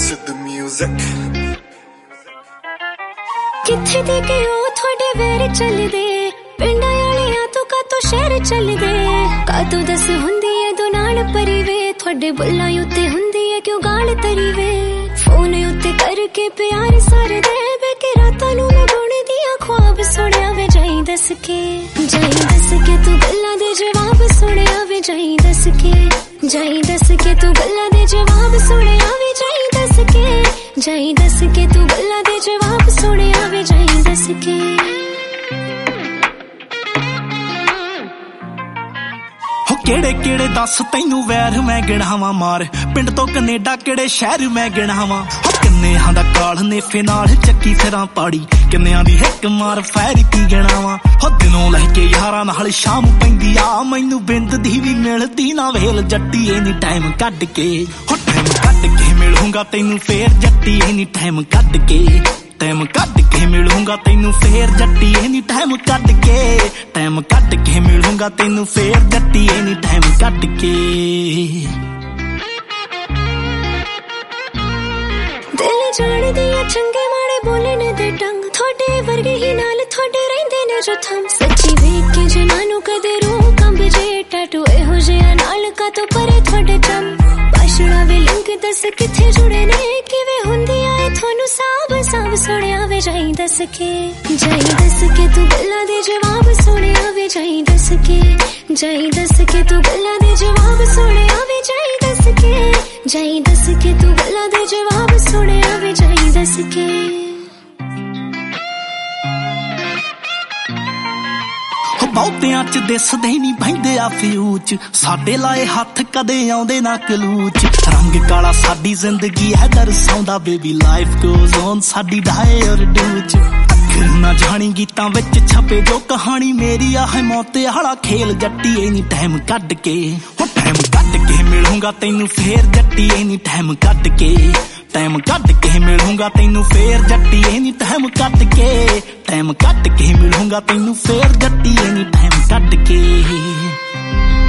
किथे दे के ओ थोड़े वेर चलदे पिंडा वालियां तो कातो शहर चलदे कातो दस हुंदी है दो नाल परिवे थोड़े बुल्लां उत्ते हुंदी है क्यों गाल तरीवे फोन उत्ते करके प्यार सारे दे बेके रातां नूं मैं बुने दियां ख्वाब सुणिया वे जाई दस के तू गल्लां दे जवाब सुणिया वे जाई दस के तू गल्लां दे जवाब सुणिया वे जाई दस के तू गल्लां दे जवाब सुणिया वे जाई दस के केड़े केड़े दस तैनू वैर मैं गिणावां मार पिंड तो कनेडा केड़े शहर मैं गिणावां किन्नेहां दा काल नेफे नाल चक्की फिरां पाड़ी किन्नेहां दी हिक मार फैर की गिणावां हो दिनों लहके यारां नाल शाम पैंदी आ मैनू बिंद दी भी मिलदी ना वेल जट्टी एनी टाइम कढ के हो टाइम कढ के मिलूंगा तैनू फेर जट्टी एनी टाइम कढ के टाइम कट के मिलूंगा तैनू फेर जट्टी एनी टाइम कट के मिलूंगा तैनू फेर जट्टी एनी टाइम कट के दिल जान दिया चंगे माड़े बोलने दे टंग थोड़े वर्गे ही नाल थोड़े रहिंदे ने जो थम सच्ची वेख के जनानू कदे रूह कंब जे टैटू एहो जिहा नाल का तो परे थोड़े चम बाशड़ा वे लिंक दस किथे जुड़े ने किवे हुंदी आए थोनू साब सुणिया वे जाई दस के तू गल्लां दे जवाब सुणिया वे जाई दस के तू गल्लां दे जवाब सुणिया वे जाई दस के तू गल्लां दे जवाब सुणिया वे जाई दस के ਬਹੁਤਿਆਂ ਚ ਦਿਸਦੇ ਨਹੀਂ ਬਹਿੰਦੇ ਆ ਫਿਊਚ ਸਾਡੇ ਲਾਏ ਹੱਥ ਕਦੇ ਆਉਂਦੇ ਨਾ ਕਲੂਚ ਰੰਗ ਕਾਲਾ ਸਾਡੀ ਜ਼ਿੰਦਗੀ ਹੈ ਦਰਸਾਉਂਦਾ ਬੇਬੀ ਲਾਈਫ ਗੋਜ਼ ਔਨ ਸਾਡੀ ਡਾਏ ਔਰ ਡੂਚ ਅੱਖਰ ਨਾ ਜਾਣੀ ਗੀਤਾਂ ਵਿੱਚ ਛਪੇ ਜੋ ਕਹਾਣੀ ਮੇਰੀ ਆ ਹੈ ਮੌਤੇ ਵਾਲਾ ਖੇਲ ਜੱਟੀ ਐਨੀ ਟਾਈਮ ਕੱਢ ਕੇ ਹੋ ਟਾਈਮ ਕੱਢ ਕੇ ਮਿਲੂੰਗਾ ਤੈਨੂੰ ਫੇਰ ਜੱਟੀ ਐਨੀ ਟਾਈਮ ਕੱਢ ਕੇ टाइम कट के मिलूंगा तैनू फेर जट्टी एनी टाइम कट के मिलूंगा तैनू फेर जट्टी एनी टाइम कट के